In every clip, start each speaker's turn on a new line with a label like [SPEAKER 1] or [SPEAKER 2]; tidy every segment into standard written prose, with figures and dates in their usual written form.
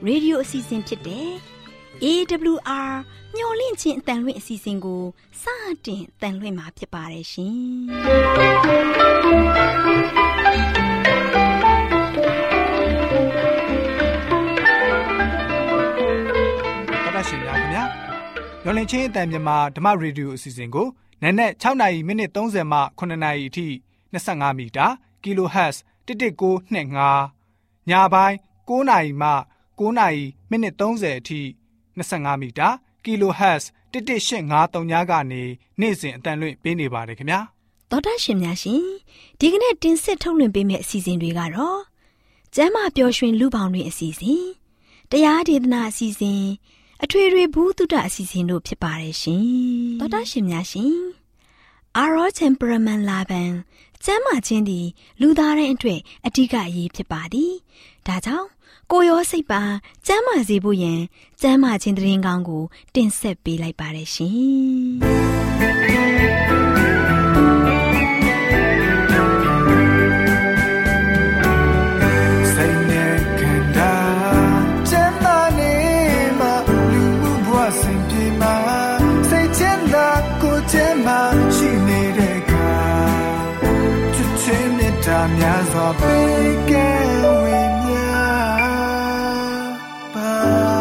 [SPEAKER 1] ရေဒီယိုအစီအစဉ်ဖြစ်တဲ့ AWR မျော်လင့်ခြင်းအတန်လွင့်အစီအစဉ်ကိုစတင်တန်လွင့်မှာဖြစ်ပါတယ်ရှင်
[SPEAKER 2] တော်တော်ရှင်များခင်ဗျာမျော်လင့်ခြင်းအတန်မြန်မာဓမ္မရေဒီယိုအစီအစဉ်ကိုနက်နက်6နာရီမိနစ်30မှ9နာရီအထိ25မီတာ kHz 11925ညပိုင်း9နာရီမှ9နာရီမိနစ်30အထိ25မီတာ kHz 11853ညကနေနေ့စဉ်အတန်လွင့်ပေးနေပါတယ်ခင်ဗျာ
[SPEAKER 1] တော်တော်ရှင်များရှင်ဒီကနေ့တင်ဆက်ထုတ်လွှင့်ပေးမယ့်အစီအစဉ်တွေကတော့ကျမ်းမာပျော်ရွှင်လူပေါင်းတွင်အစီအစဉ်တရားဒေသနာအစီအစဉ်အထွေထွေဘုဒ္ဓအစီအစဉ်တို့ဖြစ်ပါတယ်ရှင်တော်တော်ရှင်များရှင် Our temperament လာပန်ကျမ်းမာခြင်းသည်လူသားတိုင်းအတွက်အဓိကအရေးဖြစ်ပါသည်ဒါကြောင့်ကိုယ်ရောစိတ်ပါကျမ်းမာစေဖို့ယင်ကျမ်းမာခြင်းသတင်းကောင်းကိုတင်ဆက်ပေးလိုက်ပါတယ်ရှင်
[SPEAKER 2] စိတ်နဲ့ခန္ဓာကျမ်းမာနေမှလူမှုဘဝစဉ်ပြေမှာစိတ်ချမ်းသာကိုယ်ကျမ်းမာရှိနေတဲ့အခါချစ်ခြင်းနဲ့တာများစွာပေးကဲဝေမျှပါ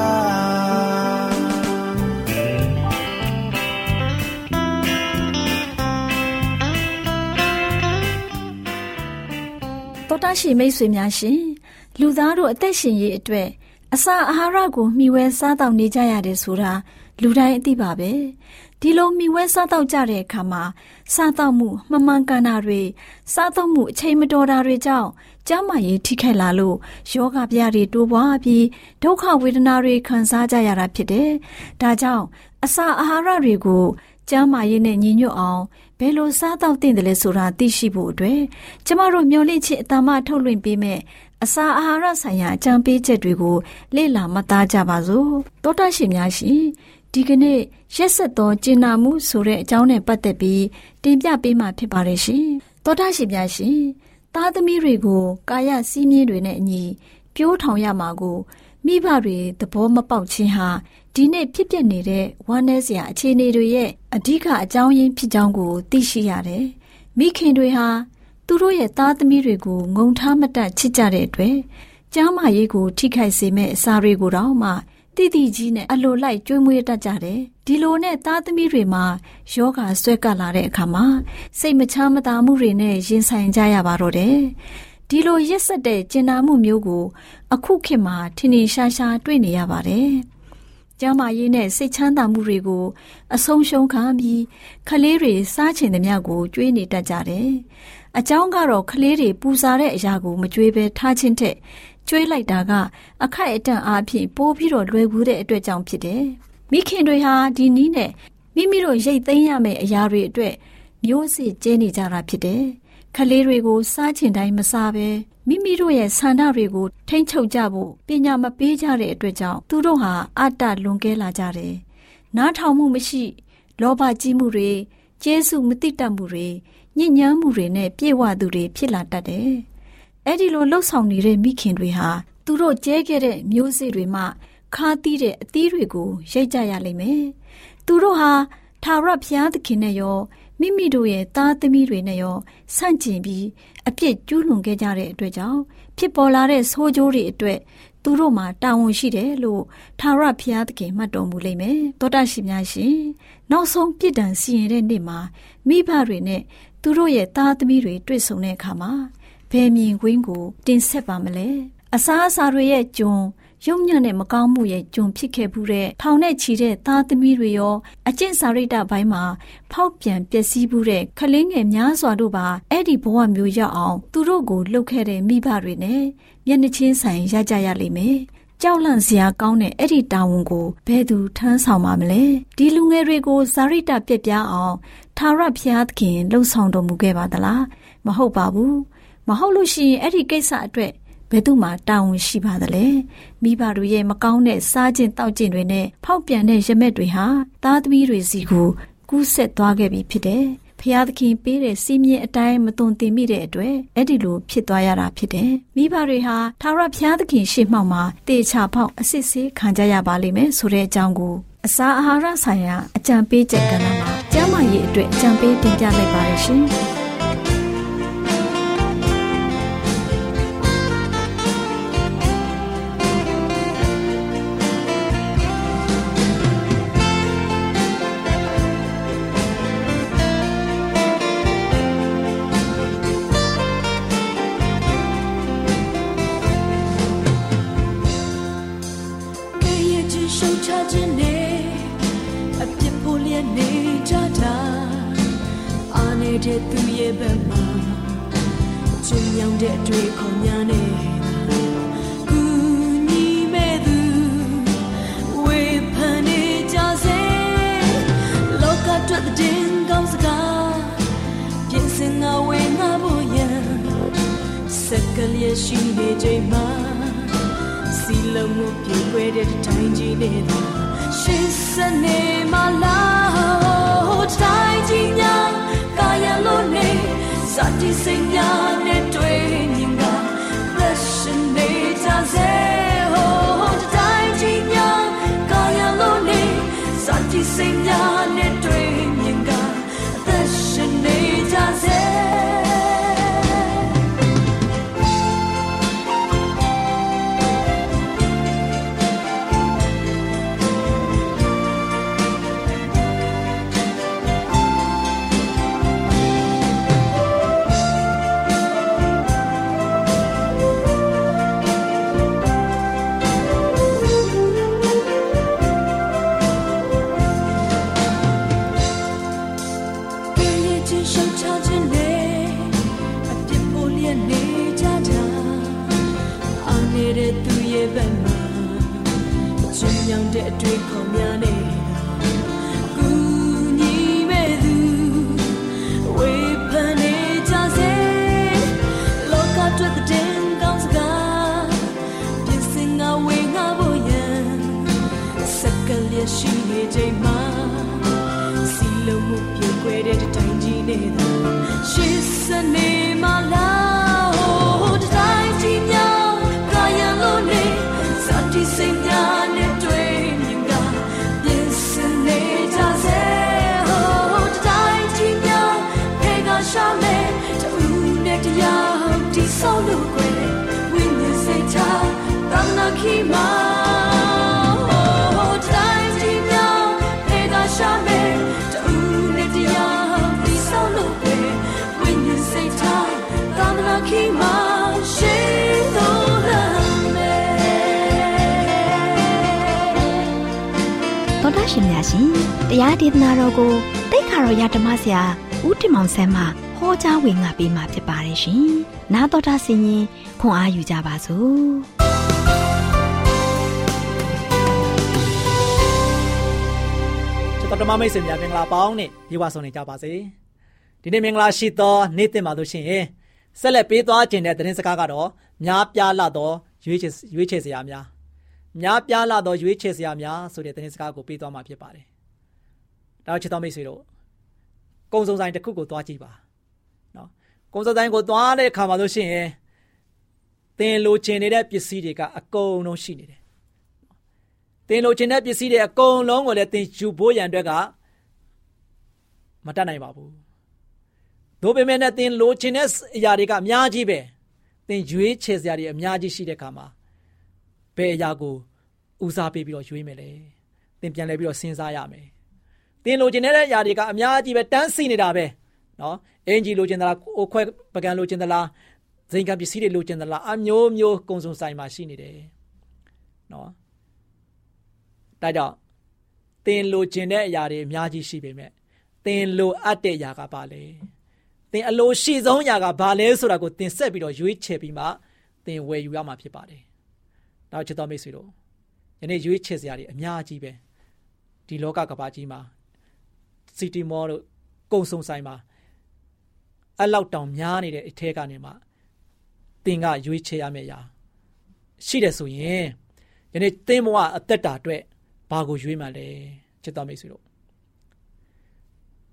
[SPEAKER 3] တော်တာရှိမိတ်ဆွေများရှင်လူသားတို့အသက်ရှင်ရေးအတွက်အစာအာဟာရကိုမျှဝဲစားတောက်နေကြရတယ်ဆိုတာလူတိုင်းအသိပါပဲဒီလိုမျှဝဲစားတောက်ကြတဲ့အခါမှာစားတောက်မှုမမှန်ကန်တာတွေစားသုံးမှုအချိန်မတော်တာတွေကြောင့်ကျန်းမာရေးထိခိုက်လာလို့ယောဂဗျာတွေတိုးပွားပြီးဒုက္ခဝေဒနာတွေခံစားကြရတာဖြစ်တယ်ဒါကြောင့်အစာအာဟာရတွေကိုကျန်းမာရေးနဲ့ညီညွတ်အောင်ဘယ်လိုစားတောက်သင့်တယ်လဲဆိုတာသိရှိဖို့အတွက်ကျမတို့မျှော်လင့်ခြင်းအတ္တမထုတ်လွှင့်ပေးမဲ့အစာအာဟာရဆိုင်ရာအကြံပေးချက်တွေကိုလေ့လာမှတ်သားကြပါစို့တောတာရှင်များရှင်ဒီကနေ့ရက်ဆက်သောကျင့်နာမှုဆိုတဲ့အကြောင်းနဲ့ပတ်သက်ပြီးတင်ပြပေးမှာဖြစ်ပါတယ်ရှင်တောတာရှင်များရှင်သားသမီးတွေကိုကာယစည်းမျဉ်းတွေနဲ့အညီပြိုးထောင်ရမှာကိုမိဘတွေသဘောမပေါက်ခြင်းဟာဒီနေ့ဖြစ်ပျက်နေတဲ့ဝမ်းနည်းစရာအခြေအနေတွေရဲ့အဓိကအကြောင်းရင်းဖြစ်ကြောင်းကိုသိရှိရတယ်မိခင်တွေဟာသူတို့ရဲ့သားသမီးတွေကိုငုံထားမတတ်ချစ်ကြတဲ့အတွက်ကျမ်းမာရေးကိုထိခိုက်စေမဲ့အစာတွေကိုတော့မှတိတိကြီးနဲ့အလိုလိုက်ကျွေးမွေးတတ်ကြတယ်ဒီလိုနဲ့သားသမီးတွေမှာယောဂဆွဲကပ်လာတဲ့အခါမှာစိတ်မချမ်းမသာမှုတွေနဲ့ရင်ဆိုင်ကြရပါတော့တယ်ဒီလိုရက်ဆက်တဲ့ကျင်နာမှုမျိုးကိုအခုခေတ်မှာထင်ထင်ရှားရှားတွေ့နေရပါတယ်ကျမ်းမာရေးနဲ့စိတ်ချမ်းသာမှုတွေကိုအဆုံးရှုံးခံပြီးခလေးတွေစားချင်သမျှကိုကျွေးနေတတ်ကြတယ်အကြောင်းကတော့ခလေးတွေပူစားတဲ့အရာကိုမကျွေးဘဲထားခြင်းထက်ကျွေးလိုက်တာကအခိုက်အတန့်အားဖြင့်ပိုးပြီးတော့လွယ်ကူတဲ့အတွက်ကြောင့်ဖြစ်တယ်မိခင်တွေဟာဒီနည်းနဲ့မိမိတို့ရိတ်သိမ်းရမယ့်အရာတွေအတွက်မျိုးစစ်ကျဲနေကြတာဖြစ်တယ်ခလေးတွေကိုစားချင်တိုင်းမစားဘဲမိမိတို့ရဲ့ဆန္ဒတွေကိုထိန်းချုပ်ကြဖို့ပညာမပေးကြတဲ့အတွက်ကြောင့်သူတို့ဟာအတ္တလွန်ကဲလာကြတယ်နားထောင်မှုမရှိလောဘကြီးမှုတွေကျေးဇူးမသိတတ်မှုတွေညဉ့်ညမ်းမှုတွေနဲ့ပြည့်ဝသူတွေဖြစ်လာတတ်တယ်အဲ့ဒီလိုလှုပ်ဆောင်နေတဲ့မိခင်တွေဟာသူတို့ကျဲခဲ့တဲ့မျိုးစေ့တွေမှခါသီးတဲ့အသီးတွေကိုရိတ်ကြရလိမ့်မယ်သူတို့ဟာထာဝရဘုရားသခင်နဲ့ရောမိမိတို့ရဲ့သားသမီးတွေနဲ့ရောဆန့်ကျင်ပြီးအပြစ်ကျူးလွန်ခဲ့ကြတဲ့အတွက်ကြောင့်ဖြစ်ပေါ်လာတဲ့ဆိုးကျိုးတွေအတွက်သူတို့မှာတာဝန်ရှိတယ်လို့ထာဝရဘုရားသခင်မှတ်တော်မူလိမ့်မယ်တောတာရှိများရှင်နောက်ဆုံးပြစ်ဒဏ်စီရင်တဲ့နေ့မှာမိဘတွေနဲ့သူတို့ရဲ့သားသမီးတွေတွေ့ဆုံတဲ့အခါမှာဘယ်မြင်ကွင်းကိုတင်ဆက်ပါမလဲအစားအစာတွေရဲ့ကျွန်ရုံညံ့တဲ့မကောင်းမှုရဲ့ကျွန်ဖြစ်ခဲ့မှုတဲ့ထောင်နဲ့ချီတဲ့သားသမီးတွေရောအကျင့်စာရိတ္တပိုင်းမှာဖောက်ပြန်ပျက်စီးမှုတဲ့ခလင်းငယ်များစွာတို့ပါအဲ့ဒီဘဝမျိုးရောက်အောင်သူတို့ကိုလှုပ်ခဲ့တဲ့မိဘတွေနဲ့မျက်နှာချင်းဆိုင်ရကြရလိမ့်မယ်ကြောက်လန့်စရာကောင်းတဲ့အဲ့ဒီတာဝန်ကိုဘယ်သူထမ်းဆောင်ပါမလဲဒီလူငယ်တွေကိုစာရိတ္တပြက်ပြားအောင်ထာဝရဘုရားသခင်လှုပ်ဆောင်တော်မူခဲ့ပါသလားမဟုတ်ပါဘူးမဟုတ်လို့ရှိရင်အဲ့ဒီကိစ္စအတွက်ဘယ်သူမှတာဝန်ရှိပါသလဲမိဘတို့ရဲ့မကောင်းတဲ့စားခြင်းတောက်ခြင်းတွေနဲ့ဖောက်ပြန်တဲ့ရမက်တွေဟာသားသမီးတွေစီကိုကူးဆက်သွားခဲ့ပြီဖြစ်တယ်ဖဖျားသခင်ပေးတဲ့စီးမြင်အတိုင်းမသွန်သင်မိတဲ့အတွက်အဲ့ဒီလိုဖြစ်သွားရတာဖြစ်တယ်။မိဘတွေဟာထာဝရဘုရားသခင်ရှေ့မှောက်မှာတေချာဖောက်အစစ်ဆေးခံကြရပါလိမ့်မယ်ဆိုတဲ့အကြောင်းကိုအစာအာဟာရဆိုင်ရာအကြံပေးချက်ကဏ္ဍမှာကျန်းမာရေးအတွက်အကြံပေးတင်ပြလိုက်ပါရရှင်။
[SPEAKER 4] တဲ့သူရဲ့ဘက်မှာကျဉ်းမြောင်တဲ့အတွေ့အခေါ်များနဲ့ကူညီမဲ့သူဝေဖန်နေကြစေလောကအတွက်တဲ့ကောင်းစကားပြင်ဆင်ငါဝေငါဖို့ရန်စက်ကလေးရှိနေချိန်မှာစီလုံးမှုပြေွယ်တဲ့တိုင်းကြီးနေတာရှေ့ဆက်နေမလားတိုင်းကြီးများကာယလုံးနေစတိစိတ်များနဲ့တွေ့မြင်ကသက်ရှင်နေကြစေဟိုတိုင်းကြီးများကာယလုံးနေစတိစိတ်များနဲ့တွေ့မြင်ကသက်ရှင်နေကြစေတဲ့အတွေ့အခေါ်များနဲ့ကူညီမဲ့သူဝေဖန်နေကြစေလောကအတွက်တဲ့ကောင်းစကားပြင်ဆင်ငါဝေငါဖို့ရန်စက်ကလေးရှိနေချိန်မှာစီလုံးမှုပြေွယ်တဲ့တိုင်းကြီးနေတာရှေ့ဆက်နေမလားတိုင်းကြီးများကာယလုံးနေစတိစိတ်များနဲ့ရှာမဲတူနဲ့တရားဒီဆောင်းလို့ကွယ်ဝိညာဉ်စိတ်ချတမနာခိမာတိုင်းကြီးများဖေကရှာမဲတူနဲ့တရားဒီဆောင်းလို့ကွယ်ဝိညာဉ်စိတ်ချတမနာခိမာရှေးတော်လမ်းမဲ
[SPEAKER 1] တော်တာရှင်များရှင်တရားဒေသနာတော်ကိုတိတ်ခါတော်ရဓမ္မဆရာဦးတင်မောင်ဆန်းမှဟောကြားဝင်ငါပေးมาဖြစ်ပါတယ်ရှင်။နားတော်တာဆင်ရင်ခွန်အားယူကြပါစို့
[SPEAKER 5] ။ကျွန်တော်ဓမ္မမိတ်ဆွေများမင်္ဂလာပေါင်းနဲ့ပြေဝဆုံနေကြပါစေ။ဒီနေ့မင်္ဂလာရှိသောနေ့တင်ပါလို့ရှိရင်ဆက်လက်ပေးသွားခြင်းတဲ့သတင်းစကားကတော့များပြားလာသောရွေးချယ်စရာများများပြားလာသောရွေးချယ်စရာများဆိုတဲ့သတင်းစကားကိုပေးသွားမှာဖြစ်ပါတယ်။ဒါချစ်တော်မိတ်ဆွေတို့ကုံစုံဆိုင်တစ်ခုကိုသွားကြည့်ပါနော်ကုံစုံဆိုင်ကိုသွားတဲ့အခါမှာလို့ရှိရင်သင်လိုချင်နေတဲ့ပစ္စည်းတွေကအကုန်လုံးရှိနေတယ်သင်လိုချင်တဲ့ပစ္စည်းတွေအကုန်လုံးကိုလည်းသင်ယူဖို့ရန်အတွက်ကမတတ်နိုင်ပါဘူးဒါပေမဲ့လည်းသင်လိုချင်တဲ့အရာတွေကအများကြီးပဲသင်ရွေးချယ်စရာတွေအများကြီးရှိတဲ့အခါမှာဘယ်အရာကိုဦးစားပေးပြီးတော့ရွေးမယ်လဲသင်ပြန်လဲပြီးတော့စဉ်းစားရမယ်သင်လိုချင်တဲ့အရာတွေကအများကြီးပဲတန်းစီနေတာပဲနော်အင်ဂျီလိုချင်သလားအိုခွဲပကံလိုချင်သလားဇိမ်ကပစ္စည်းတွေလိုချင်သလားအမျိုးမျိုးကုံစုံဆိုင်မှာရှိနေတယ်နော်ဒါကြောင့်သင်လိုချင်တဲ့အရာတွေအများကြီးရှိပေမဲ့သင်လိုအပ်တဲ့အရာကဘာလဲသင်အလိုရှိဆုံးအရာကဘာလဲဆိုတာကိုသင်ဆက်ပြီးတော့ရွေးချယ်ပြီးမှသင်ဝယ်ယူရမှာဖြစ်ပါတယ်ဒါချစ်တော်မိတ်ဆွေတို့ယနေ့ရွေးချယ်စရာတွေအများကြီးပဲဒီလောကကမ္ဘာကြီးမှာစီတီမော်တို့ကုံစုံဆိုင်မှာအလောက်တောင်များနေတဲ့အထက်ကနေမှသင်ကရွေးချယ်ရမယ့်အရာရှိတယ်ဆိုရင်ယနေ့သင်ဘဝအသက်တာအတွက်ဘာကိုရွေးမှလဲချစ်တော်မိတ်ဆွေတို့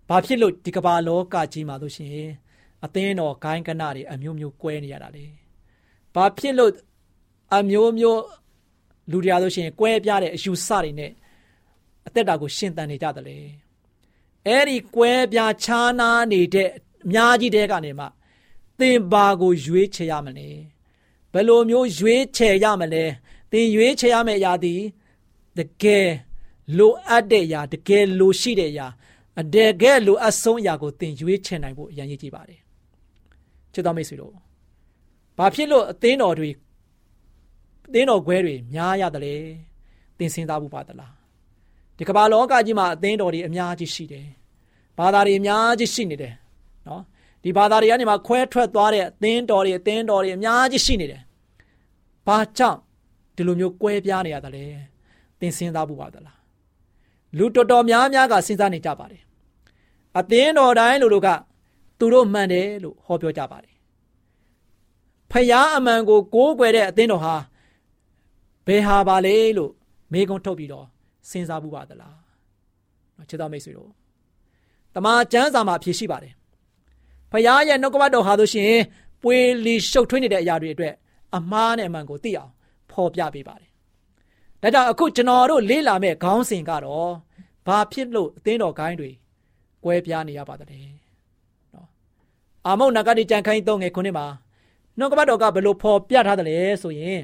[SPEAKER 5] ဘာဖြစ်လို့ဒီကမ္ဘာလောကကြီးမှာလို့ရှိရင်အသင်းတော်ဂိုင်းကနတွေအမျိုးမျိုးကွဲနေရတာလေဘာဖြစ်လို့အမျိုးမျိုးလူတွေအားလို့ရှိရင်ကွဲပြားတဲ့အယူဆတွေနဲ့အသက်တာကိုရှင်သန်နေကြတယ်လေအဲ့ဒီကွဲပြားခြားနားနေတဲ့အများကြီးတဲကနေမှသင်ဘာကိုရွေးချယ်ရမလဲဘယ်လိုမျိုးရွေးချယ်ရမလဲသင်ရွေးချယ်ရမယ့်အရာဒီတကယ်လိုအပ်တဲ့အရာတကယ်လိုရှိတဲ့အရာအတကယ်လိုအပ်ဆုံးအရာကိုသင်ရွေးချယ်နိုင်ဖို့အရင်ရည်ကြည့်ပါတယ်ချစ်တော်မိတ်ဆွေတို့ဘာဖြစ်လို့အသင်းတော်တွေအသင်းတော်ခွဲတွေများရတယ်လေသင်စဉ်းစားဖို့ပါသလားဒီကမ္ဘာလောကကြီးမှာအသင်းတော်တွေအများကြီးရှိတယ်ဘာသာတွေအများကြီးရှိနေတယ်နော်ဒီဘာသာတွေကနေမှခွဲထွက်သွားတဲ့အသင်းတော်တွေအများကြီးရှိနေတယ်ဘာကြောင့်ဒီလိုမျိုးကွဲပြားနေရတယ်လဲသင်စဉ်းစားဖို့ပါသလားလူတော်တော်များများကစဉ်းစားနေကြပါတယ်အသင်းတော်တိုင်းလူတို့ကသူတို့မှန်တယ်လို့ဟောပြောကြပါတယ်ဖယားအမှန်ကိုကိုးကွယ်တဲ့အသင်းတော်ဟာဘယ်ဟာပါလဲလို့မေးခွန်းထုတ်ပြီးတော့စဉ်းစားဖို့ပါသလားချစ်တော်မိတ်ဆွေတို့တမန်ကျမ်းစာမှာအဖြေရှိပါတယ်ဖယားရဲ့နှုတ်ကပတ်တော်ဟာဆိုရှင်ပွေလီရှုပ်ထွေးနေတဲ့အရာတွေအတွက်အမှားနဲ့အမှန်ကိုသိအောင်ဖော်ပြပေးပါတယ်ဒါကြောင့်အခုကျွန်တော်တို့လေ့လာမယ့်ခေါင်းစဉ်ကတော့ဘာဖြစ်လို့အသင်းတော်ဂိုင်းတွေကွဲပြားနေရပါသလဲနော်အာမုတ်နဂတိကျမ်းခန်းကြီး3ငယ်9မှာနှုတ်ကပတ်တော်ကဘယ်လိုဖော်ပြထားသလဲဆိုရင်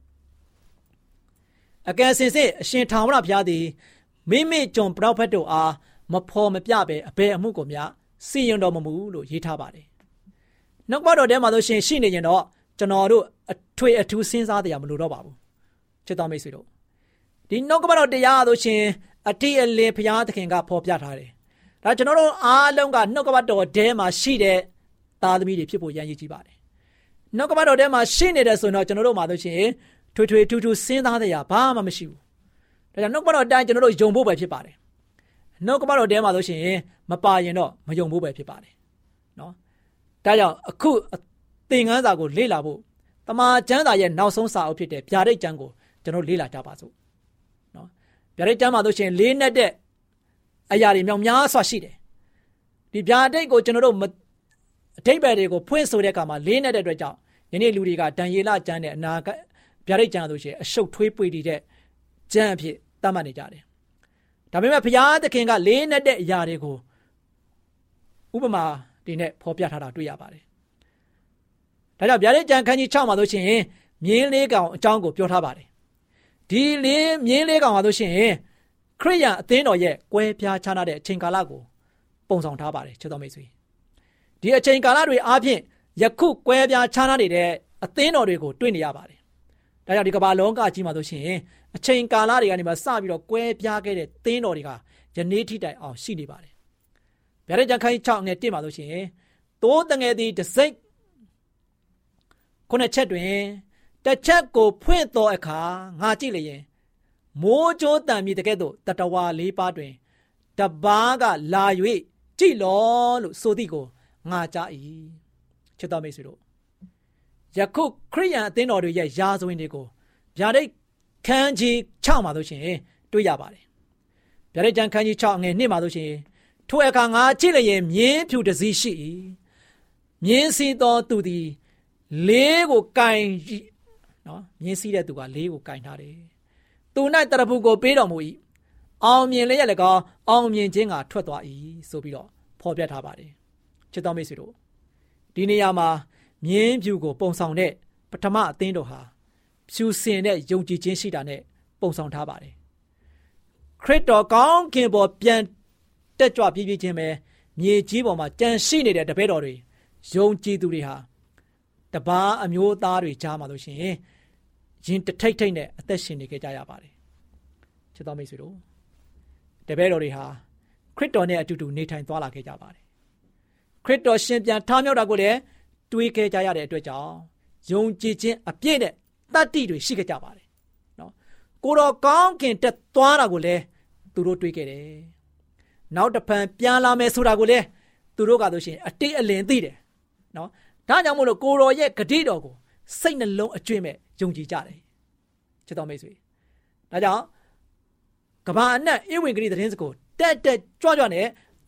[SPEAKER 5] အကယ်စင်စစ်အရှင်ထာဝရဘုရားသည်မိမိကျွန်ပရောဖက်တို့အားမဖော်မပြဘဲအဘယ်အမှုကိုများစီရင်တော်မမူလို့ရေးထားပါတယ်နှုတ်ကပတ်တော်ထဲမှာဆိုရှင်ရှိနေရင်တော့ကျွန်တော်တို့အထွေအထူးစဉ်းစားတရားမလိုတော့ပါဘူးချစ်တော်မိတ်ဆွေတို့ဒီနှုတ်ကပတ်တော်တရားဆိုရှင်အတိအလင်းဘုရားသခင်ကဖော်ပြထားတယ်ဒါကျွန်တော်တို့အားလုံးကနှုတ်ကပတ်တော်ထဲမှာရှိတဲ့သားသမီးတွေဖြစ်ဖို့ရည်ရည်ကြည့်ပါတယ်နှုတ်ကပတ်တော်ထဲမှာရှိနေတယ်ဆိုတော့ကျွန်တော်တို့မှာဆိုရှင်ထွေထွေထူးထူးစဉ်းစားတရားဘာမှမရှိဘူးဒါကြောင့်နှုတ်ကပတ်တော်တိုင်းကျွန်တော်တို့ယုံဖို့ပဲဖြစ်ပါတယ်နှုတ်ကပတ်တော်ထဲမှာဆိုရှင်မပါရင်တော့မယုံဖို့ပဲဖြစ်ပါတယ်နော်ဒါကြောင့်အခုသင်ခန်းစာကိုလေ့လာဖို့တမန်ကျမ်းစာရဲ့နောက်ဆုံးစာအုပ်ဖြစ်တဲ့ဗျာဒိတ်ကျမ်းကိုကျွန်တော်လေ့လာကြပါစို့နော်ဗျာဒိတ်ကျမ်းမှာဆိုရှင်လေးနဲ့တဲ့အရာတွေမြောက်များစွာရှိတယ်ဒီဗျာဒိတ်ကိုကျွန်တော်တို့အထိပ္ပယ်တွေကိုဖွင့်ဆိုတဲ့အခါမှာလေးနဲ့တဲ့အတွက်ကြောင့်ယနေ့လူတွေကဒံယေလကျမ်းနဲ့အနာဂတ်ဗျာဒိတ်ကျမ်းဆိုရှင်အရှုပ်ထွေးပွေတည်တဲ့ကျမ်းအဖြစ်သတ်မှတ်နေကြတယ်ဒါပေမဲ့ဘုရားသခင်ကလေးနဲ့တဲ့အရာတွေကိုဥပမာဒီနဲ့ဖော်ပြထားတာတွေ့ရပါတယ်ဒါကြောင့်ဗျာဒိတ်ကျမ်းခန်းကြီး6မှာဆိုရှင်မြင်းလေးကောင်အကြောင်းကိုပြောထားပါတယ်ဒီမြင်းလေးကောင်ဟာဆိုရှင်ခရစ်ယာန်အသင်းတော်ရဲ့ကွဲပြားခြားနားတဲ့အချိန်ကာလကိုပုံဆောင်ထားပါတယ်ချစ်တော်မိတ်ဆွေဒီအချိန်ကာလတွေအားဖြင့်ယခုကွဲပြားခြားနားနေတဲ့အသင်းတော်တွေကိုတွေ့နေရပါတယ်ဒါကြောင့်ဒီကမ္ဘာလောကကြီးမှာဆိုရှင်အချိန်ကာလတွေကနေမှစပြီးတော့ကွဲပြားခဲ့တဲ့သင်းတော်တွေကယနေ့ထိတိုင်အောင်ရှိနေပါတယ်ဗျာဒိတ်ကျမ်းခန်းကြီး6ငယ်1မှာဆိုရှင်သိုးတငယ်သည်တစိမ့်ခုနှစ်ချက်တွင်တစ်ချက်ကိုဖွင့်သောအခါငါကြည့်လျင်မိုးကြိုးတံမြည်တကဲ့သို့တတဝါလေးပါးတွင်တပါးကလာ၍ကြည့်လောလို့ဆိုသည်ကိုငါကြား၏ချစ်တော်မိတ်ဆွေတို့ယခုခရစ်ယာန်အသင်းတော်တွေရဲ့ယာဇဝင်တွေကိုဗျာဒိတ်ခန်းကြီး6မှာဆိုရှင်တွေ့ရပါတယ်ဗျာဒိတ်ကျမ်းခန်းကြီး6ငယ်1မှာဆိုရှင်ထိုအခါငါကြည့်လျင်မြင်းဖြူတစ်စီးရှိ၏မြင်းစီးသောသူသည်လေးကိုကင်နော်မြင်းစီးတဲ့သူကလေးကိုကင်ထားတယ်သူ၌တရဖူကိုပေးတော်မူ၏အောင်မြင်လည်းရလည်းကောင်းအောင်မြင်ခြင်းကထွက်သွား၏ဆိုပြီးတော့ဖော်ပြထားပါတယ်ချစ်တော်မိတ်ဆွေတို့ဒီနေရာမှာမြင်းဖြူကိုပုံဆောင်တဲ့ပထမအသင်းတော်ဟာဖြူစင်တဲ့ယုံကြည်ခြင်းရှိတာနဲ့ပုံဆောင်ထားပါတယ်ခရစ်တော်ကောင်းခင်ပေါ်ပြန်တက်ကြွပြည့်ပြည့်ချင်းပဲမြေကြီးပေါ်မှာကြံရှိနေတဲ့တပည့်တော်တွေယုံကြည်သူတွေဟာတပါးအမျိုးသားတွေကြားမှာလို့ရှိရင်ရင်တထိတ်ထိတ်နဲ့အသက်ရှင်နေကြရပါတယ်ချစ်တော်မိတ်ဆွေတို့တပည့်တော်တွေဟာခရစ်တော်နဲ့အတူတူနေထိုင်သွားလာခဲ့ကြပါတယ်ခရစ်တော်ရှင်ပြန်ထမြောက်တာကိုလည်းတွေးခဲ့ကြရတဲ့အတွက်ကြောင့်ယုံကြည်ခြင်းအပြည့်နဲ့တတ္တိတွေရှိခဲ့ကြပါတယ်နော်ကိုတော်ကောင်းခင်တက်သွားတာကိုလည်းသူတို့တွေးခဲ့တယ်နောက်တစ်ဖန်ပြန်လာမယ်ဆိုတာကိုလည်းသူတို့ကဆိုရှင်အတိတ်အလင်းသိတယ်နော်ဒါကြောင့်မို့လို့ကိုတော်ရဲ့ဂတိတော်ကိုစိတ်နှလုံးအကျွင့်မဲ့ယုံကြည်ကြတယ်ချစ်တော်မိတ်ဆွေဒါကြောင့်ကမ္ဘာအနှံ့ဧဝံဂေလိသတင်းစကားတက်ကြွနဲ့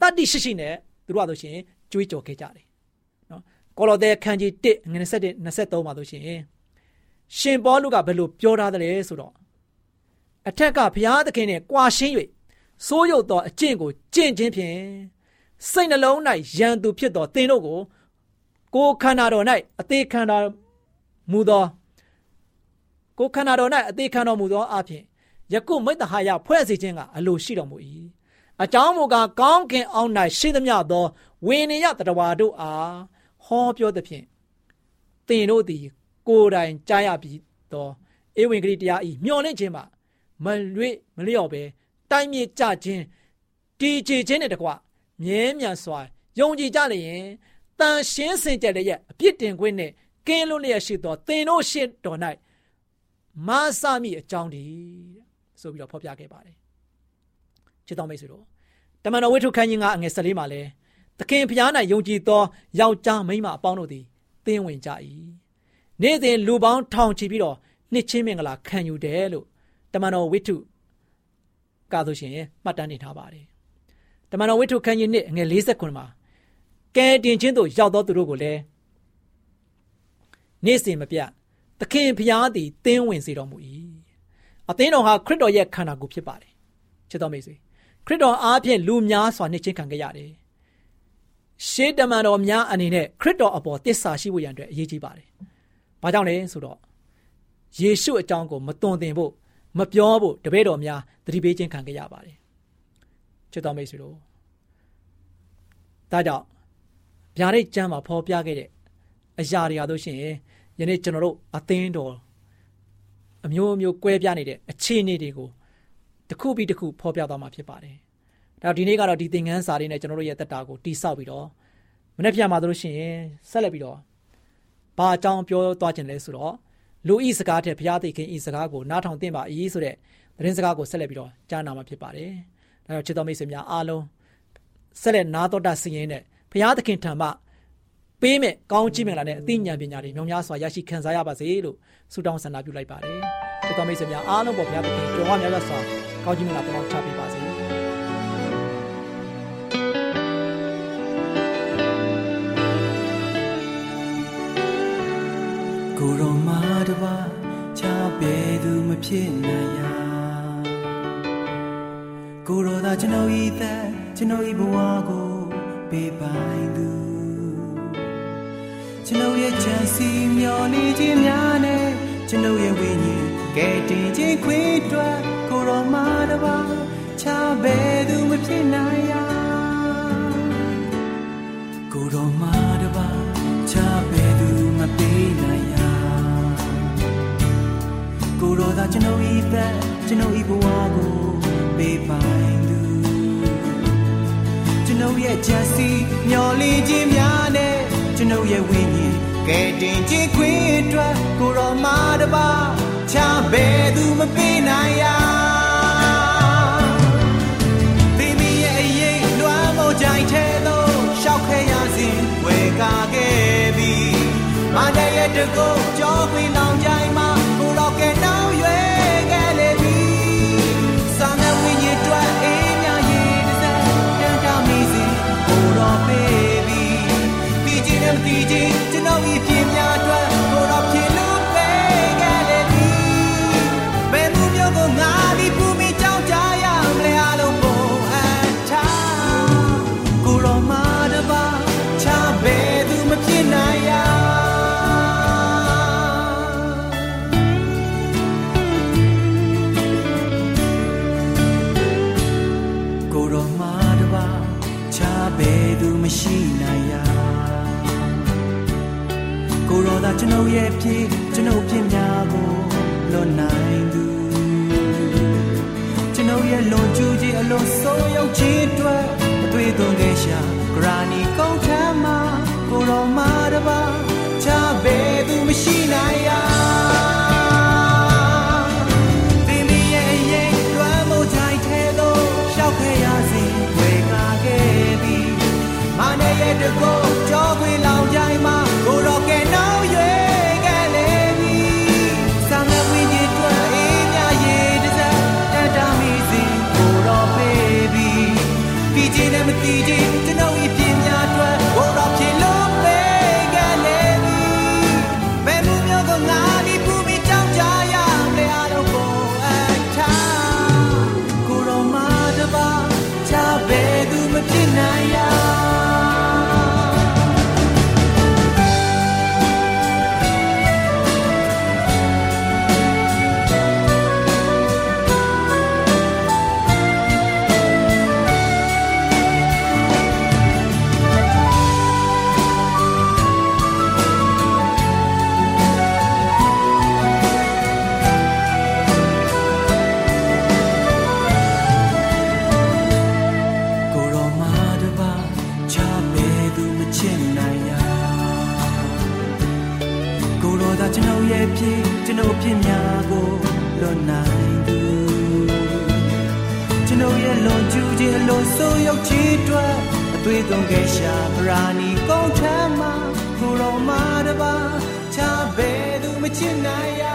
[SPEAKER 5] တတ္တိရှိရှိနဲ့သူတို့ကဆိုရှင်ကြွေးကြော်ခဲ့ကြတယ်နော်ကောလောသဲခန်းကြီး1ငွေ23မှာဆိုရှင်ရှင်ပေါလုကဘယ်လိုပြောထားတယ်ဆိုတော့အထက်ကဘုရားသခင်နဲ့ကြွာရှင်း၍စိုးရုပ်သောအကျင့်ကိုကျင့်ခြင်းဖြင့်စိတ်နှလုံး၌ရန်သူဖြစ်သောသင်တို့ကိုခန္ဓာတော်၌အသေးခံတော်မူသောကိုခန္ဓာတော်၌အသေးခံတော်မူသောအဖြစ်ယခုမိတ္တဟာယဖွဲ့စီခြင်းကအလိုရှိတော်မူ၏အကြောင်းမူကားကောင်းကင်အောက်၌ရှိသမျှသောဝိနည်းတတဝါတို့အားဟောပြောသဖြင့်သင်တို့သည်ကိုယ်တိုင်ကြားရပြီးသောဧဝံဂေလိတရားဤမျှော်လင့်ခြင်းမှာမလျော့ပဲတိုင်းမြေကြခြင်းတည်ကြည်ခြင်းနဲ့တကွမြဲမြံစွာယုံကြည်ကြလျင်တန်ရှင်းစင်ကြယ်ရဲ့အပြစ်တင်ခွင့်နဲ့ကင်းလွတ်လျက်ရှိသောသင်တို့ရှေ့တော်၌မဆမိအကြောင်းတည်းဆိုပြီးတော့ဖော်ပြခဲ့ပါတယ်ချစ်တော်မိတ်ဆွေတို့တမန်တော်ဝိတ္ထုခန်းကြီး9အငယ်14မှာလဲသခင်ဖျား၌ယုံကြည်သောယောက်ျားမိန်းမအပေါင်းတို့သည်သင်ဝင်ကြ၏နေ့စဉ်လူပေါင်းထောင်ချီပြီးတော့နှစ်ချင်းမင်္ဂလာခံယူတယ်လို့တမန်တော်ဝိတ္ထုကဆိုရှင်မှတ်တမ်းတင်ထားပါတယ်တမန်တော်ဝိတ္ထုခန်းကြီး1အငယ်49မှာကဲတင်ချင်းတို့ရောက်သောသူတို့ကိုလည်းနေ့စဉ်မပြတ်သခင်ဖျားသည်သင်ဝင်စေတော်မူ၏အသင်းတော်ဟာခရစ်တော်ရဲ့ခန္ဓာကိုယ်ဖြစ်ပါတယ်ချစ်တော်မိတ်ဆွေခရစ်တော်အားဖြင့်လူများစွာနှစ်ချင်းခံခဲ့ရတယ်ရှေးတမန်တော်များအနေနဲ့ခရစ်တော်အပေါ်သစ္စာရှိဖို့ရန်အတွက်အရေးကြီးပါတယ်ဘာကြောင့်လဲဆိုတော့ယေရှုအကြောင်းကိုမသွန်သင်ဖို့မပြောဖို့တပည့်တော်များသတိပေးခြင်းခံခဲ့ရပါတယ်ချစ်တော်မိတ်ဆွေတို့ဒါကြောင့်ဗျာဒိတ်ကျမ်းမှာဖော်ပြခဲ့တဲ့အရာတွေအားလို့ရှိရင်ယနေ့ကျွန်တော်တို့အသင်းတော်အမျိုးမျိုးကွဲပြားနေတဲ့အခြေအနေတွေကိုတစ်ခုပြီးတစ်ခုဖော်ပြသွားမှာဖြစ်ပါတယ်ဒါဒီနေ့ကတော့ဒီသင်ခန်းစာလေးနဲ့ကျွန်တော်တို့ရဲ့တက်တာကိုတိဆောက်ပြီးတော့မနေ့ပြန်မှာလို့ရှိရင်ဆက်လက်ပြီးတော့ဘာအကြောင်းပြောသွားခြင်းလဲဆိုတော့လူဤစကားတဲ့ဘုရားသခင်ဤစကားကိုနားထောင်သင့်ပါ၏ဆိုတဲ့သတင်းစကားကိုဆက်လက်ပြီးတော့ကြားနာမှာဖြစ်ပါတယ်ဒါကြောင့်ချစ်တော်မိတ်ဆွေများအားလုံးဆက်လက်နားတော်တာစီရင်တဲ့ဘုရားသခင်ထံမှပေးမဲ့ကောင်းချီးမင်္ဂလာနဲ့အသိဉာဏ်ပညာတွေမြောင်များစွာရရှိခံစားရပါစေလို့ဆုတောင်းဆန္ဒပြုလိုက်ပါတယ်ချစ်တော်မိတ်ဆွေများအားလုံးပေါ်ဘုရားသခင်ကြွယ်ဝများစွာကောင်းချီးမင်္ဂလာပေါင်းချပေးပါစေ
[SPEAKER 2] ကိုရောမာတပါချပဲသူမဖြစ်နိုင်ရာကိုရောသာကျွန်တော်ဤသက်ကျွန်တော်ဤဘဝကိုပေးပိုင်သူကျွန်တော်ရဲ့ချမ်းစီမျောနေခြင်းများနဲ့ကျွန်တော်ရဲ့ဝိညာဉ်ကဲတင်ခြင်းခွေးတွက်ကိုရောမာတပါချပဲသူမဖြစ်နိုင်ရာကိုရောမာတပါချပဲသူမပေးနိုင်ရာကိုရောသာကျွန်တော်ဤသက်ကျွန်တော်ဤဘဝကိုပေးပိုင်သူကျွန်တော်ရဲ့ချမ်းစီမျောလင်းခြင်းများနဲ့ကျွန်တော်ရဲ့ဝိညာဉ်ကဲတင်ခြင်းခွေးအတွက်ကိုရောမာတပါချဘယ်သူမပေးနိုင်ရာဒီမီရဲ့အရေးလွှမ်းမိုးကြိုင်ထဲသို့ရှောက်ခဲရစဉ်ဝေကာခဲ့ပြီမတဲ့ရဲ့တကုတ်ကြောခွေလောင်ကြိုင်မှာကိုရောကဲနောင်ရွယ်ခဲ့လေပြီစာမျက်ဝိညာဉ်အတွက်အေးမြရည်တစ်စက်တန်တာမီစီကိုရောပေးပြီဒီချင်းနဲ့မတီးချင်းကျွန်တော်ဤပြင်းများအတွက်ကိုရောဖြစ်လို့ပေးခဲ့လေပြီဘယ်သူမျိုးကိုငါဒီပူမီကြောင်းကြရမလဲအလုံးပေါ်အထားကိုရောမာတပါချဘယ်သူမဖြစ်နိုင်ရာမရှိနိုင်ရာကိုရောသာကျွန်ုပ်ရဲ့ဖြစ်ကျွန်ုပ်ဖြစ်များကိုလွန်နိုင်သူကျွန်ုပ်ရဲ့လွန်ကျူးခြင်းအလွန်ဆိုးရောက်ခြင်းအတွက်အသွေးသွန်ခဲ့ရှာဂရာနီကောင်းထမ်းမှာကိုရောမာတပါချဘယ်သူမရှိနိုင်ရာဒီမီရဲ့အရေးလွှမ်းမိုးကြိုင်ထဲသို့ရှောက်ခဲ့ရစဉ်ဝေကာခဲ့ပြီမနဲ့ရဲ့တကုတ်ကြောခွေလောင်ကြိုင်မှာကိုရောကဲနောင်ရွယ်ခဲ့လေပြီစာမျက်ဝိညာဉ်တွေ့အေးမြရည်တစ်စက်တန်တာမီစီကိုရောပေးပြီသိခြင်းနဲ့မသိခြင်းကျွန်ုပ်၏ပြင်းများအတွက်ဘုရားဖြစ်လို့ပေးခဲ့လေသည်ဘယ်မှုမျိုးကိုငါဒီပူပြီးကြောင်းကြရလေအလုံးကိုအထားကိုရောမတပါချဘယ်သူမဖြစ်နိုင်ရကျွန်ုပ်ဖြစ်များကိုလွန်နိုင်သူကျွန်ုပ်ရဲ့လွန်ကျူးခြင်းအလိုဆိုးရုပ်ချီးတွက်အသွေးသွန်ခဲ့ရှာပရာဏီကုန်းထမ်းမှာကိုရောမတပါချဘယ်သူမချစ်နိုင်ရ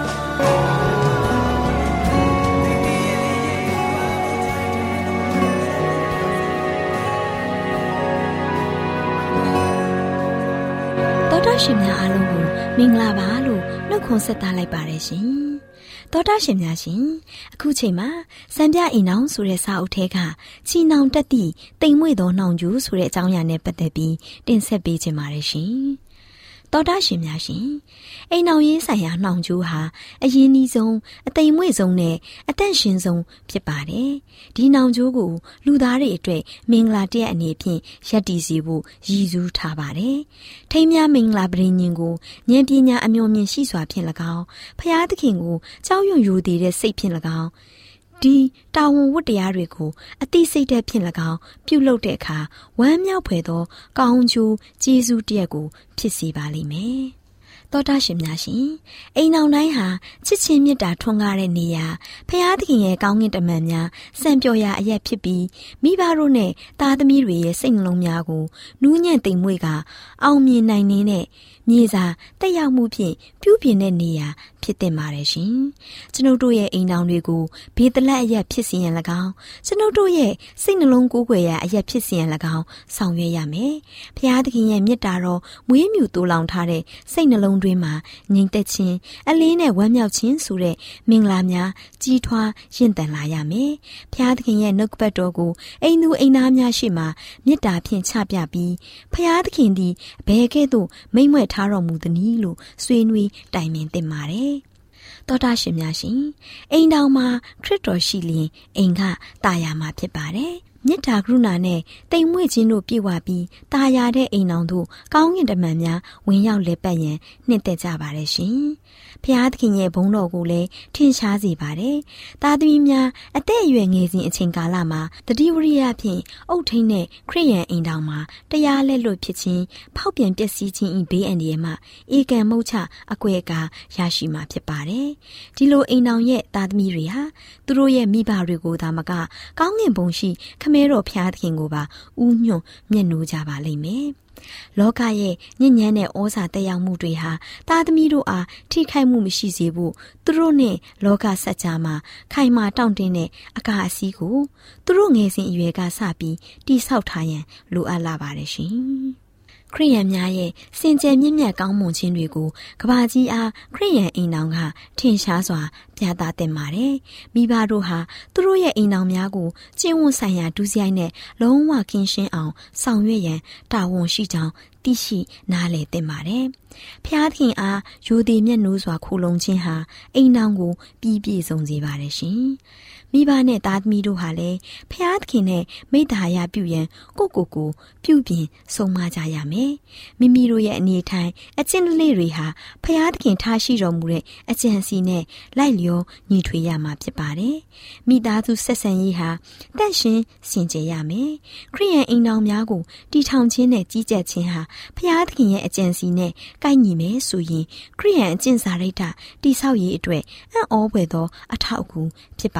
[SPEAKER 1] တော်တော်ရှင်များအားလုံးကိုမင်္ဂလာပါလို့နှုတ်ခွန်းဆက်သလိုက်ပါတယ်ရှင်။တော်တော်ရှင်များရှင်အခုချိန်မှာစံပြအိမ်အောင်ဆိုတဲ့စာအုပ်ထဲကချီနှောင်တက်သည့်တိမ်မွေ့သောနှောင်ကျူးဆိုတဲ့အကြောင်းအရာနဲ့ပတ်သက်ပြီးတင်ဆက်ပေးခြင်းပါတယ်ရှင်။တော်တော်ရှင်များရှင်အိမ်အောင်ရေးဆိုင်ရာနှောင်ကျူးဟာအရင်းနှီးဆုံးအသိမ်မွေ့ဆုံးနဲ့အတန့်ရှင်ဆုံးဖြစ်ပါတယ်။ဒီနှောင်ကျူးကိုလူသားတွေအတွက်မင်္ဂလာတစ်ရက်အနေဖြင့်ရပ်တည်စေဖို့ရည်စူးထားပါတယ်။ထိမ်းများမင်္ဂလာပရိညင်ကိုဉာဏ်ပညာအမျိုးမြင့်ရှိစွာဖြင့်၎င်းဖျားသခင်ကိုကြောက်ရွံ့ရိုသေတဲ့စိတ်ဖြင့်၎င်းဒီတာဝန်ဝတ္တရားတွေကိုအသိစိတ်တဲ့ဖြင့်၎င်းပြုလုပ်တဲ့အခါဝမ်းမြောက်ဖွယ်သောကောင်းကျိုးကျေးဇူးတစ်ရပ်ကိုဖြစ်စေပါလိမ့်မယ်။တော်တာရှင်များရှင်အိမ်အောင်တိုင်းဟာချစ်ချင်းမေတ္တာထွန်းကားတဲ့နေရာဖျားသခင်ရဲ့ကောင်းကင်တမန်များစံပျော်ရာအရက်ဖြစ်ပြီးမိဘတို့နဲ့သားသမီးတွေရဲ့စိတ်နှလုံးများကိုနူးညံ့သိမ်မွေ့ကအောင်မြင်နိုင်နေတဲ့မြေစာတက်ရောက်မှုဖြင့်ပြုပြင်တဲ့နေရာဖြစ်တင်ပါတယ်ရှင်။ကျွန်ုပ်တို့ရဲ့အိမ်တော်တွေကိုဘေးတလက်အရက်ဖြစ်စီရင်၎င်းကျွန်ုပ်တို့ရဲ့စိတ်နှလုံးကိုယ်ွယ်ရာအရက်ဖြစ်စီရင်၎င်းဆောင်ရွက်ရမယ်။ဘုရားသခင်ရဲ့မေတ္တာတော်မွေးမြူတိုးလောင်ထားတဲ့စိတ်နှလုံးတွင်းမှာငြိမ်သက်ခြင်းအလင်းနဲ့ဝမ်းမြောက်ခြင်းဆိုတဲ့မင်္ဂလာများကြီးထွားရင့်တန်လာရမယ်။ဘုရားသခင်ရဲ့နှုတ်ကပတ်တော်ကိုအိမ်သူအိမ်သားများရှေ့မှာမေတ္တာဖြင့်ချပြပြီးဘုရားသခင်သည်ဘယ်ကဲ့သို့မိန့်မြွက်ထားတော်မူသနည်းလို့ဆွေးနွေးတိုင်ပင်သင့်ပါတယ်။တော်တာရှင်များရှင်အိမ်တော်မှာခရစ်တော်ရှိလျင်အိမ်ကတာယာမှာဖြစ်ပါတယ်။မေတ္တာကရုဏာနဲ့တိမ်မွေ့ခြင်းတို့ပြည့်ဝပြီးတာယာတဲ့အိမ်တော်တို့ကောင်းကင်တမန်များဝင်ရောက်လည်ပတ်ရန်နှစ်သက်ကြပါတယ်ရှင်။ဘုရားသခင်ရဲ့ဘုန်းတော်ကိုလည်းထင်ရှားစေပါတယ်။သားသမီးများအသက်အရွယ်ငယ်စဉ်အချိန်ကာလမှာတတိဝရိယဖြင့်အုတ်ထိန်နဲ့ခရစ်ယာန်အိမ်တော်မှာတရားလက်လွတ်ဖြစ်ခြင်းဖောက်ပြန်ပျက်စီးခြင်းဤဘေးအန္တရာယ်မှဧကံမုတ်ချအကွဲအကာရရှိမှာဖြစ်ပါတယ်။ဒီလိုအိမ်တော်ရဲ့သားသမီးတွေဟာသူတို့ရဲ့မိဘတွေကိုသာမကကောင်းကင်ဘုံရှိခမဲတော်ဘုရားသခင်ကိုပါဥညွှန်မျက်နှိုးကြပါလိမ့်မယ်။လောကရဲ့ညဉ့်ညမ်းတဲ့ဩဇာတက်ရောက်မှုတွေဟာသားသမီးတို့အားထိခိုက်မှုမရှိစေဖို့သူတို့နဲ့လောကစัจ जा မှာခိုင်မာတောင့်တင်းတဲ့အကာအစီးကိုသူတို့ငယ်စဉ်အရွယ်ကစပြီးတိဆောက်ထားရန်လိုအပ်လာပါတယ်ရှင်။ခရိယန်များရဲ့စင်ကြယ်မြင့်မြတ်ကောင်းမွန်ခြင်းတွေကိုကဘာကြီးအားခရိယန်အိမ်တော်ကထင်ရှားစွာပြသတင်ပါတယ်။မိဘတို့ဟာသူတို့ရဲ့အိမ်တော်များကိုကျင့်ဝတ်ဆိုင်ရာဒုစရိုက်နဲ့လုံးဝကင်းရှင်းအောင်ဆောင်ရွက်ရန်တာဝန်ရှိကြောင်းသိရှိနားလည်သင့်ပါတယ်။ဖျားသခင်အားရိုသေမျက်နှိုးစွာခိုလုံခြင်းဟာအိမ်တော်ကိုပြည့်စုံစေပါတယ်ရှင်။မိဘနဲ့သားသမီးတို့ဟာလည်းဖျားသခင်နဲ့မိတ္တာရပြုရန်ကိုပြုပြင်ဆုံးမကြရမယ်။မိမိတို့ရဲ့အနေထိုင်အကျင့်လေးတွေဟာဖျားသခင်ထားရှိတော်မူတဲ့အကျင့်စီနဲ့လိုက်လျောညီထွေရမှာဖြစ်ပါတယ်။မိသားစုဆက်ဆံရေးဟာတန့်ရှင်းစင်ကြယ်ရမယ်။ခရိယန်အိမ်တော်များကိုတည်ထောင်ခြင်းနဲ့ကြီးကြပ်ခြင်းဟာဖျားသခင်ရဲ့အကျင့်စီနဲ့ကိုက်ညီမယ်ဆိုရင်ခရိယန်အကျင့်စာရိတ္တတိဆောက်ရေးအတွက်အံ့ဩဖွယ်သောအထောက်အကူဖြစ်ပါလိမ့်မယ်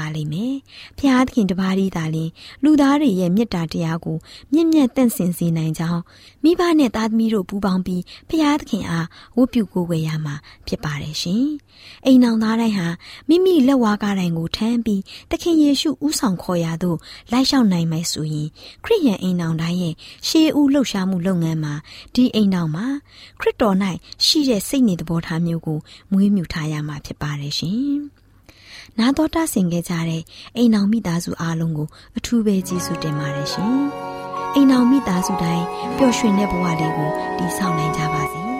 [SPEAKER 1] ဖျားသခင်တပါးဒီသာလင်လူသားတွေရဲ့မေတ္တာတရားကိုမြင့်မြတ်တန့်စင်စေနိုင်ကြောင်းမိဘနဲ့သားသမီးတို့ပူးပေါင်းပြီးဖျားသခင်အားဝတ်ပြုကိုးကွယ်ရမှာဖြစ်ပါတယ်ရှင်။အိမ်တော်သားတိုင်းဟာမိမိလက်ဝါးကားတိုင်းကိုထမ်းပြီးသခင်ယေရှုဦးဆောင်ခေါ်ရာသို့လိုက်လျှောက်နိုင်မယ်ဆိုရင်ခရစ်ယာန်အိမ်တော်တိုင်းရဲ့ရှေးဦးလှုပ်ရှားမှုလုပ်ငန်းမှာဒီအိမ်တော်မှာခရစ်တော်၌ရှိတဲ့စိတ်နေသဘောထားမျိုးကိုမွေးမြူထားရမှာဖြစ်ပါတယ်ရှင်။နာတော်တာဆင်ခဲ့ကြတဲ့အိမ်တော်မိသားစုအားလုံးကိုအထူးပဲကျေးဇူးတင်ပါတယ်ရှင်။အိမ်တော်မိသားစုတိုင်းပျော်ရွှင်တဲ့ဘဝလေးကိုတည်ဆောက်နိုင်ကြပါစေ။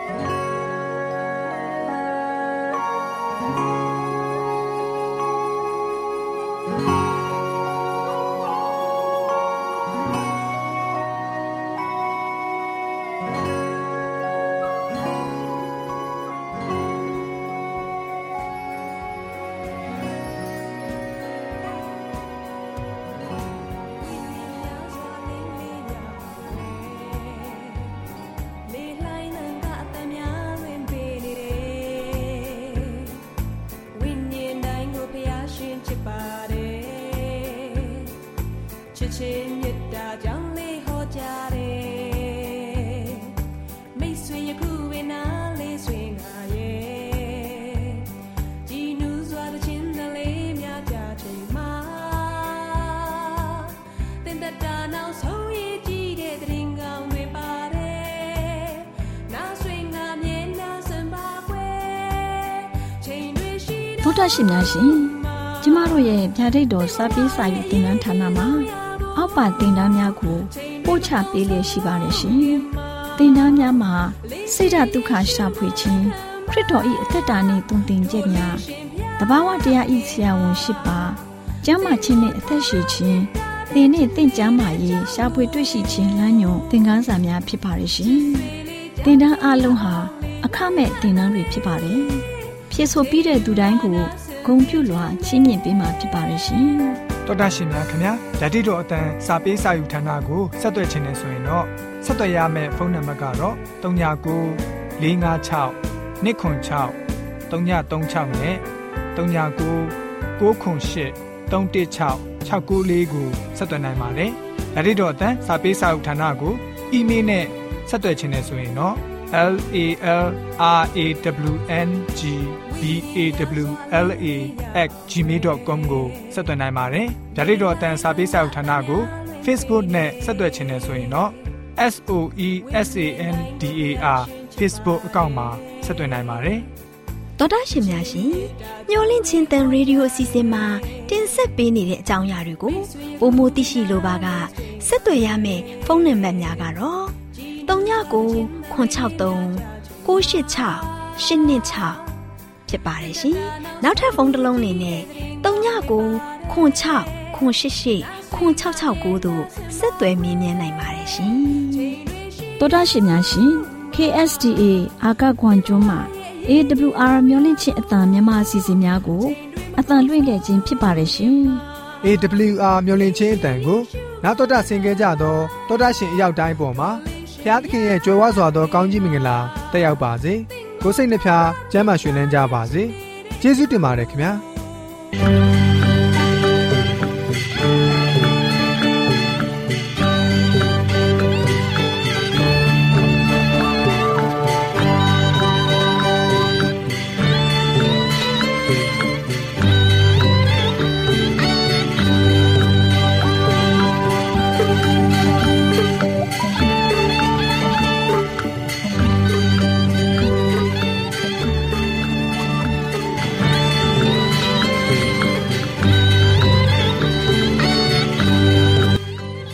[SPEAKER 1] ဗုဒ္ဓရှင်များရှင်ကျမတို့ရဲ့ဗျာဒိတ်တော်စာပေးစာယူသင်တန်းဌာနမှာအောက်ပါသင်တန်းများကိုပို့ချပေးလျက်ရှိပါတယ်ရှင်သင်တန်းများမှာစိတ်ဓာတ်ဒုက္ခရှာဖွေခြင်းခရစ်တော်၏အသက်တာနှင့်တုန်တင်ချက်များတဘာဝတရားဤဆရာဝန်၈ပါးကျမ်းမာခြင်းနှင့်အသက်ရှည်ခြင်းသင်နှင့်တင့်ကျမ်းမာရေးရှာဖွေတွေ့ရှိခြင်းလမ်းညွန်သင်ခန်းစာများဖြစ်ပါရဲ့ရှင်သင်တန်းအလုံးဟာအခမဲ့သင်တန်းတွေဖြစ်ပါတယ်ဖြည့်ဆို့ပြီးတဲ့သူတိုင်းကိုဂုဏ်ပြုလွှာချီးမြှင့်ပေးမှာဖြစ်ပါရဲ့ရှင်
[SPEAKER 2] တော်တာရှင်များခင်ဗျာဓာတိတော်အတန်းစာပေးစာယူဌာနကိုဆက်သွယ်ခြင်းနဲ့ဆိုရင်တော့ဆက်သွယ်ရမယ့်ဖုန်းနံပါတ်ကတော့39 656 296 336နဲ့39 98 316 694ကိုဆက်သွင်းနိုင်ပါတယ်။ဓာတိတော်အတန်းစာပေးစာဥထာဏာကိုအီးမေးလ်နဲ့ဆက်သွယ်ခြင်းနဲ့ဆိုရင်တော့LALRAWNGBAWLA@gmail.com ကိုဆက်သွင်းနိုင်ပါတယ်။ဓာတိတော်အတန်းစာပေးစာဥထာဏာကို Facebook နဲ့ဆက်သွယ်ခြင်းနဲ့ဆိုရင်တော့SOESANDAR Facebook အကောင့်မှာဆက်သွင်းနိုင်ပါတယ်
[SPEAKER 1] ။တော်တာရှင်များရှင်မျောလင့်ချင်းတန်ရေဒီယိုအစီအစဉ်မှာတင်ဆက်ပေးနေတဲ့အကြောင်းအရာတွေကိုပိုမိုသိရှိလိုပါကဆက်သွယ်ရမယ့်ဖုန်းနံပါတ်များကတော့39 963 986 126ဖြစ်ပါတယ်ရှင်။နောက်ထပ်ဖုန်းတစ်လုံးနေနဲ့39 96 988 9669တို့ဆက်သွယ်မြင်းမြန်းနိုင်ပါတယ်ရှင်
[SPEAKER 3] ။တော်တာရှင်များရှင် KSTA အာကခွန်ကျွန်းမှာAWR မျိုးလင့်ချင်းအတန်မြန်မာအစီအစဉ်များကိုအတန်လွှင့်ခဲ့ခြင်းဖြစ်ပါတယ်ရှင်
[SPEAKER 2] ။ AWR မျိုးလင့်ချင်းအတန်ကိုနောက်တော်တာဆင် गे ကြတော့တော်တာရှင်အရောက်တိုင်းပေါ်မှာဘုရားသခင်ရဲ့ကြွယ်ဝစွာသောကောင်းကြီးမင်္ဂလာတက်ရောက်ပါစေ။ကိုယ်စိတ်နှဖျားကျမ်းမာရွှင်လန်းကြပါစေ။ကျေးဇူးတင်ပါတယ်ခင်ဗျာ။